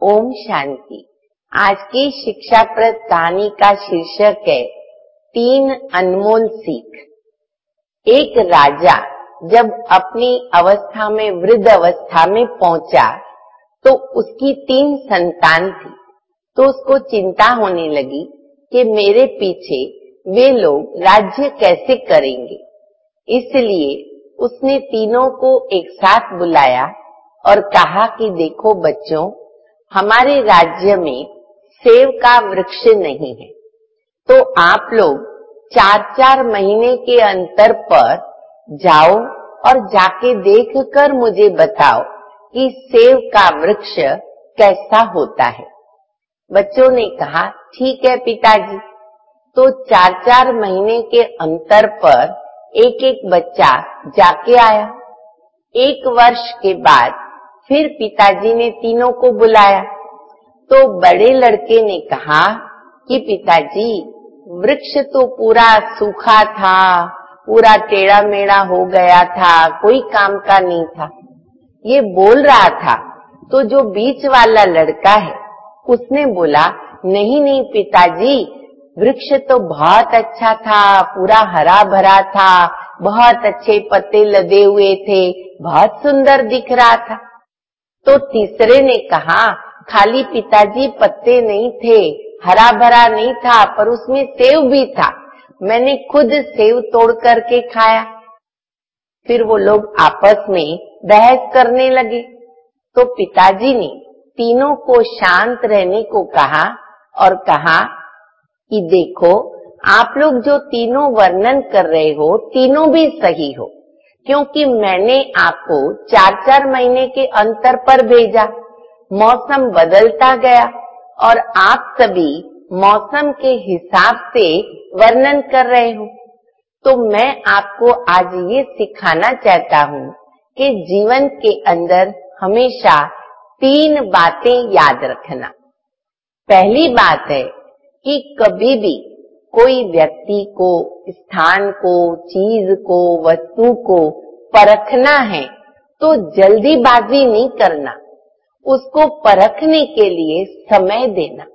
ओम शांति। आज की शिक्षाप्रद कहानी का शीर्षक है 3 अनमोल सीख। एक राजा जब अपनी अवस्था में वृद्ध अवस्था में पहुंचा तो उसकी 3 संतान थी। तो उसको चिंता होने लगी कि मेरे पीछे वे लोग राज्य कैसे करेंगे। इसलिए उसने तीनों को एक साथ बुलाया और कहा कि देखो बच्चों, हमारे राज्य में सेव का वृक्ष नहीं है, तो आप लोग 4-4 महीने के अंतर पर जाओ और जाके देखकर मुझे बताओ कि सेव का वृक्ष कैसा होता है। बच्चों ने कहा ठीक है पिताजी। तो 4-4 महीने के अंतर पर एक बच्चा जाके आया। 1 वर्ष के बाद फिर पिताजी ने तीनों को बुलाया तो बड़े लड़के ने कहा कि पिताजी, वृक्ष तो पूरा सूखा था, पूरा टेढ़ा मेढ़ा हो गया था, कोई काम का नहीं था। ये बोल रहा था तो जो बीच वाला लड़का है उसने बोला नहीं नहीं पिताजी, वृक्ष तो बहुत अच्छा था, पूरा हरा भरा था, बहुत अच्छे पत्ते लदे हुए थे, बहुत सुंदर दिख रहा था। तो तीसरे ने कहा खाली पिताजी पत्ते नहीं थे, हरा भरा नहीं था, पर उसमें सेव भी था, मैंने खुद सेव तोड़ करके खाया। फिर वो लोग आपस में बहस करने लगे। तो पिताजी ने तीनों को शांत रहने को कहा और कहा कि देखो, आप लोग जो तीनों वर्णन कर रहे हो तीनों भी सही हो, क्योंकि मैंने आपको 4-4 महीने के अंतर पर भेजा। मौसम बदलता गया और आप सभी मौसम के हिसाब से वर्णन कर रहे हो। तो मैं आपको आज ये सिखाना चाहता हूँ कि जीवन के अंदर हमेशा 3 बातें याद रखना। पहली बात है कि कभी भी कोई व्यक्ति को, स्थान को, चीज को, वस्तु को परखना है तो जल्दीबाजी नहीं करना, उसको परखने के लिए समय देना।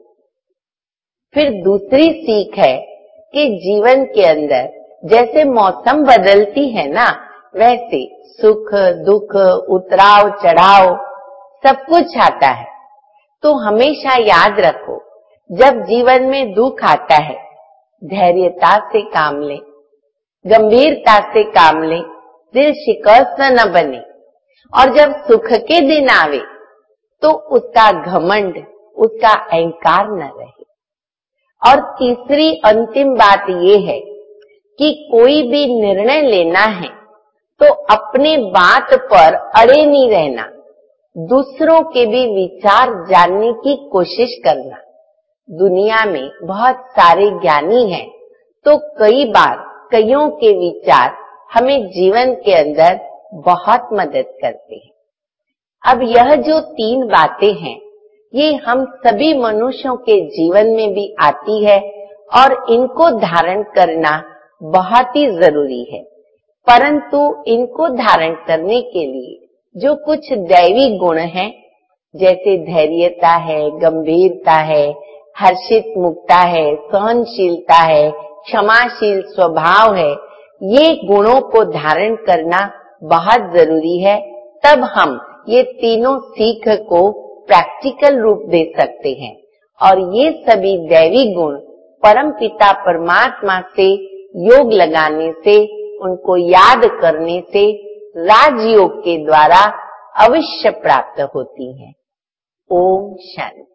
फिर दूसरी सीख है कि जीवन के अंदर जैसे मौसम बदलती है ना, वैसे सुख दुख, उतराव चढ़ाव सब कुछ आता है। तो हमेशा याद रखो, जब जीवन में दुख आता है धैर्यता से काम ले, गंभीरता से काम ले, दिल शिकस्त न बने। और जब सुख के दिन आवे तो उसका घमंड, उसका अहंकार न रहे। और तीसरी अंतिम बात ये है कि कोई भी निर्णय लेना है तो अपने बात पर अड़े नहीं रहना, दूसरों के भी विचार जानने की कोशिश करना। दुनिया में बहुत सारे ज्ञानी हैं, तो कई बार कईयों के विचार हमें जीवन के अंदर बहुत मदद करते हैं। अब यह जो 3 बातें हैं, ये हम सभी मनुष्यों के जीवन में भी आती है और इनको धारण करना बहुत ही जरूरी है। परंतु इनको धारण करने के लिए जो कुछ दैवी गुण हैं, जैसे धैर्यता है, गंभीरता है, हर्षित मुक्ता है, सहनशीलता है, क्षमाशील स्वभाव है, ये गुणों को धारण करना बहुत जरूरी है। तब हम ये तीनों सीख को प्रैक्टिकल रूप दे सकते हैं। और ये सभी दैवी गुण परमपिता परमात्मा से योग लगाने से, उनको याद करने से राजयोग के द्वारा अवश्य प्राप्त होती हैं। ओम शांति।